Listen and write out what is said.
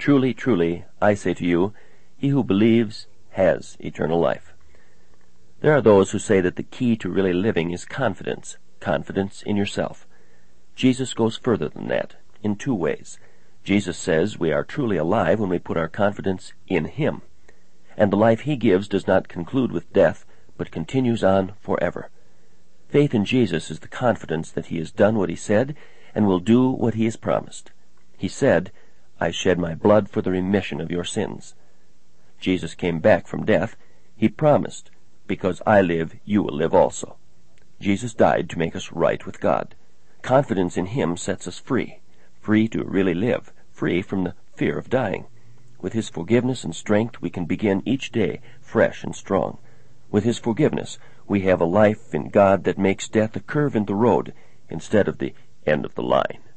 Truly, truly, I say to you, he who believes has eternal life. There are those who say that the key to really living is confidence in yourself. Jesus goes further than that, in two ways. Jesus says we are truly alive when we put our confidence in him, and the life he gives does not conclude with death, but continues on forever. Faith in Jesus is the confidence that he has done what he said and will do what he has promised. He said, I shed my blood for the remission of your sins. Jesus came back from death. He promised, because I live, you will live also. Jesus died to make us right with God. Confidence in him sets us free to really live, free from the fear of dying. With his forgiveness and strength, we can begin each day fresh and strong. With his forgiveness, we have a life in God that makes death a curve in the road instead of the end of the line.